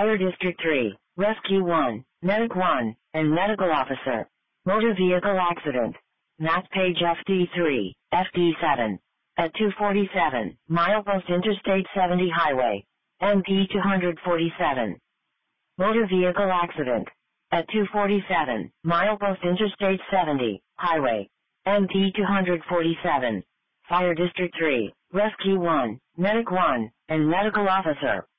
Fire District 3, Rescue 1, Medic 1, and Medical Officer. Motor Vehicle Accident. Matt Page FD3, FD7. At 247, Milepost Interstate 70 Highway. MP 247. Motor Vehicle Accident. At 247, Milepost Interstate 70, Highway. MP 247. Fire District 3, Rescue 1, Medic 1, and Medical Officer.